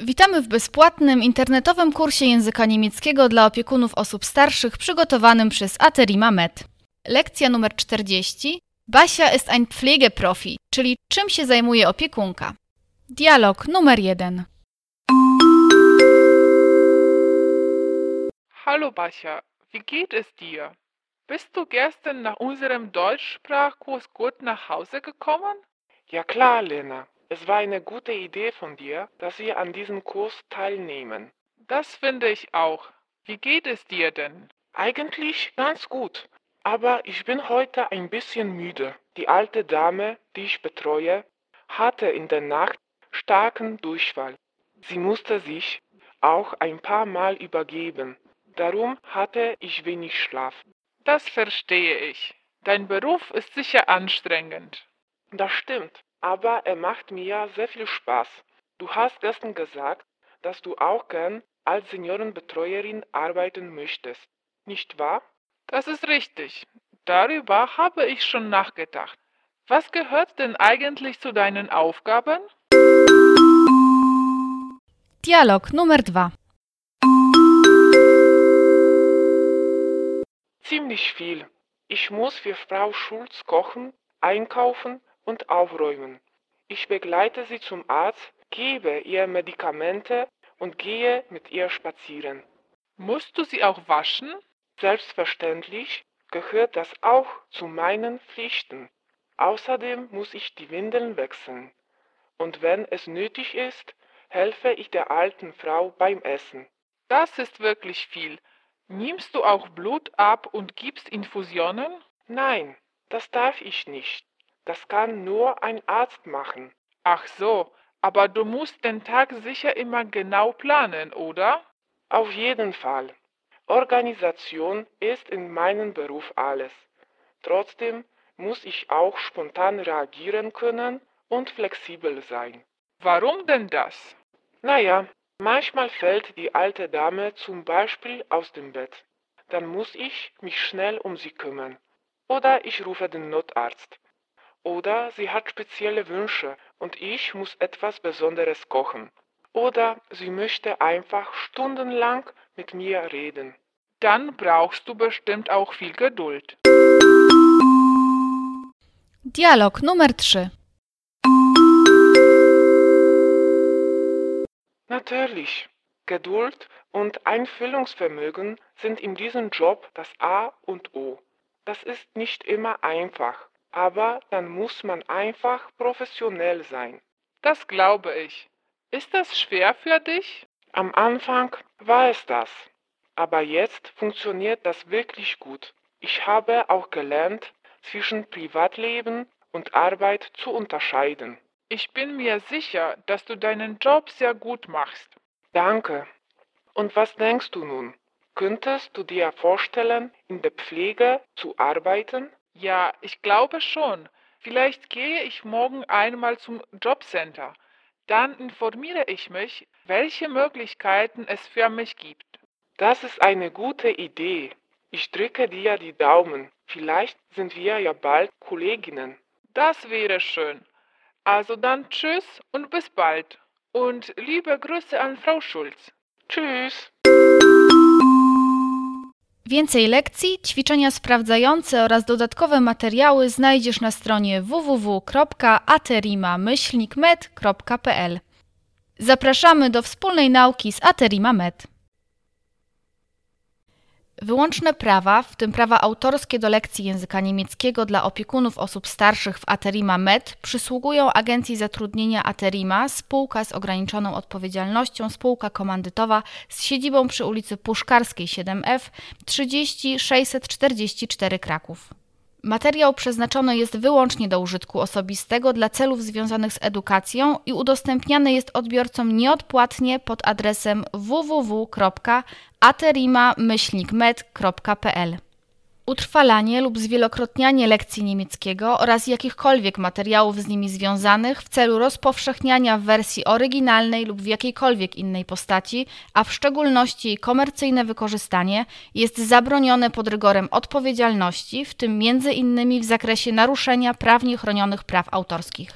Witamy w bezpłatnym internetowym kursie języka niemieckiego dla opiekunów osób starszych przygotowanym przez Aterima Med. Lekcja numer 40. Basia ist ein Pflegeprofi, czyli czym się zajmuje opiekunka. Dialog numer 1. Hallo Basia, wie geht es dir? Bist du gestern nach unserem Deutschsprachkurs gut nach Hause gekommen? Ja klar, Lena. Es war eine gute Idee von dir, dass wir an diesem Kurs teilnehmen. Das finde ich auch. Wie geht es dir denn? Eigentlich ganz gut. Aber ich bin heute ein bisschen müde. Die alte Dame, die ich betreue, hatte in der Nacht starken Durchfall. Sie musste sich auch ein paar Mal übergeben. Darum hatte ich wenig Schlaf. Das verstehe ich. Dein Beruf ist sicher anstrengend. Das stimmt, aber er macht mir sehr viel Spaß. Du hast gestern gesagt, dass du auch gern als Seniorenbetreuerin arbeiten möchtest, nicht wahr? Das ist richtig. Darüber habe ich schon nachgedacht. Was gehört denn eigentlich zu deinen Aufgaben? Dialog numer 2. Ziemlich viel. Ich muss für Frau Schulz kochen, einkaufen und aufräumen. Ich begleite sie zum Arzt, gebe ihr Medikamente und gehe mit ihr spazieren. Musst du sie auch waschen? Selbstverständlich gehört das auch zu meinen Pflichten. Außerdem muss ich die Windeln wechseln. Und wenn es nötig ist, helfe ich der alten Frau beim Essen. Das ist wirklich viel. Nimmst du auch Blut ab und gibst Infusionen? Nein, das darf ich nicht. Das kann nur ein Arzt machen. Ach so, aber du musst den Tag sicher immer genau planen, oder? Auf jeden Fall. Organisation ist in meinem Beruf alles. Trotzdem muss ich auch spontan reagieren können und flexibel sein. Warum denn das? Naja, manchmal fällt die alte Dame zum Beispiel aus dem Bett. Dann muss ich mich schnell um sie kümmern. Oder ich rufe den Notarzt. Oder sie hat spezielle Wünsche und ich muss etwas Besonderes kochen. Oder sie möchte einfach stundenlang mit mir reden. Dann brauchst du bestimmt auch viel Geduld. Dialog numer 3. Natürlich. Geduld und Einfühlungsvermögen sind in diesem Job das A und O. Das ist nicht immer einfach, aber dann muss man einfach professionell sein. Das glaube ich. Ist das schwer für dich? Am Anfang war es das, aber jetzt funktioniert das wirklich gut. Ich habe auch gelernt, zwischen Privatleben und Arbeit zu unterscheiden. Ich bin mir sicher, dass du deinen Job sehr gut machst. Danke. Und was denkst du nun? Könntest du dir vorstellen, in der Pflege zu arbeiten? Ja, ich glaube schon. Vielleicht gehe ich morgen einmal zum Jobcenter. Dann informiere ich mich, welche Möglichkeiten es für mich gibt. Das ist eine gute Idee. Ich drücke dir die Daumen. Vielleicht sind wir ja bald Kolleginnen. Das wäre schön. Also dann tschüss und bis bald. Und liebe Grüße an Frau Schulz. Tschüss. Więcej lekcji, ćwiczenia sprawdzające oraz dodatkowe materiały znajdziesz na stronie www.aterima-med.pl. Zapraszamy do wspólnej nauki z Aterima Med. Wyłączne prawa, w tym prawa autorskie do lekcji języka niemieckiego dla opiekunów osób starszych w Aterima Med, przysługują Agencji Zatrudnienia Aterima, spółka z ograniczoną odpowiedzialnością, spółka komandytowa z siedzibą przy ulicy Puszkarskiej 7F 30644 Kraków. Materiał przeznaczony jest wyłącznie do użytku osobistego dla celów związanych z edukacją i udostępniany jest odbiorcom nieodpłatnie pod adresem www.aterima-med.pl. Utrwalanie lub zwielokrotnianie lekcji niemieckiego oraz jakichkolwiek materiałów z nimi związanych w celu rozpowszechniania w wersji oryginalnej lub w jakiejkolwiek innej postaci, a w szczególności jej komercyjne wykorzystanie, jest zabronione pod rygorem odpowiedzialności, w tym m.in. w zakresie naruszenia prawnie chronionych praw autorskich.